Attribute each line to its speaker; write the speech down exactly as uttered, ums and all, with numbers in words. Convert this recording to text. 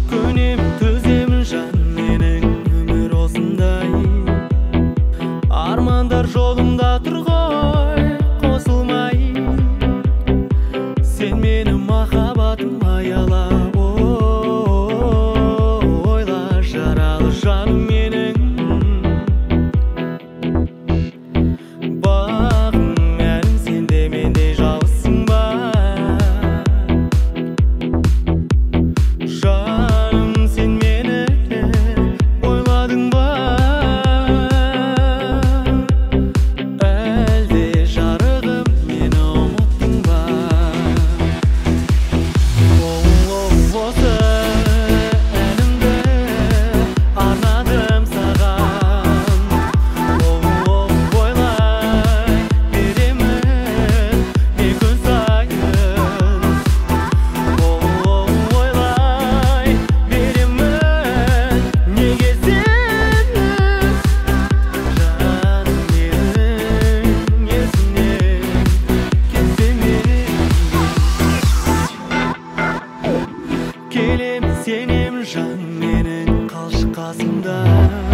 Speaker 1: көнем төземін жан менің өмір осындай. Армандар жолымда тұр ғой қосылмай. Сен мені махаббатым аяла, ойла жаралы жаным менің. Бағым әлім сенде мендей жалғызсың ба? Жаным сен мені ойладың ба? Әлде жарығым мені ұмыттың ба? Осы әнімді арнадым саған. Ойлай беремін мен күн сайын. Ойлай беремін неге сені жаным менің есімнен кетпемен. Келем сенем жан менің қалшы қасымда.